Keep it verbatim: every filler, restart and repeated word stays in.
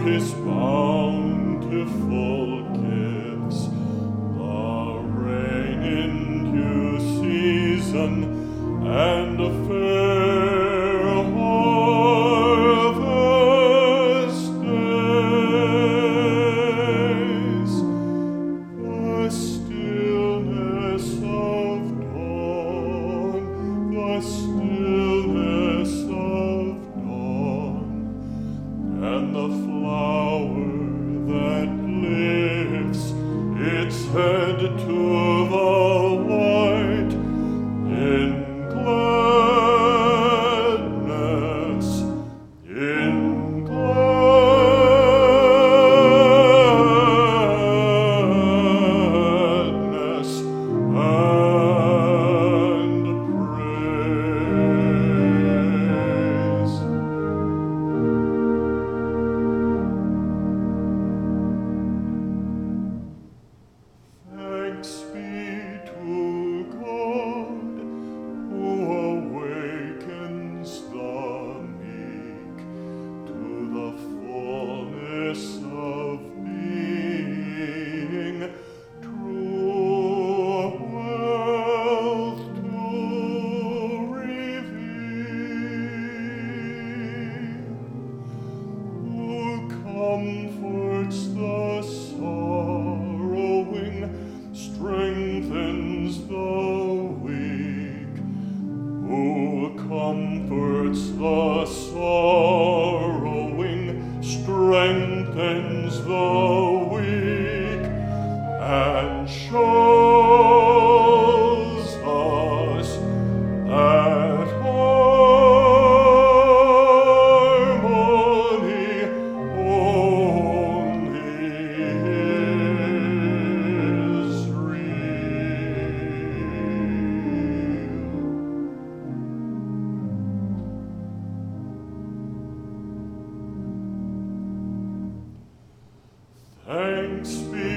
his bountiful gifts, the rain in due season, and a fair harvest days. The stillness of dawn, the stillness of dawn, and the flower that lifts its head to the light in gladness, in gladness and praise. Thanks be to God, who awakens the meek to the fullness of being, true wealth to reveal, who comforts the sorrowing, strengthens the weak, who comforts the sorrowing, strengthens the weak, and shows us that harmony only is real. Thanks be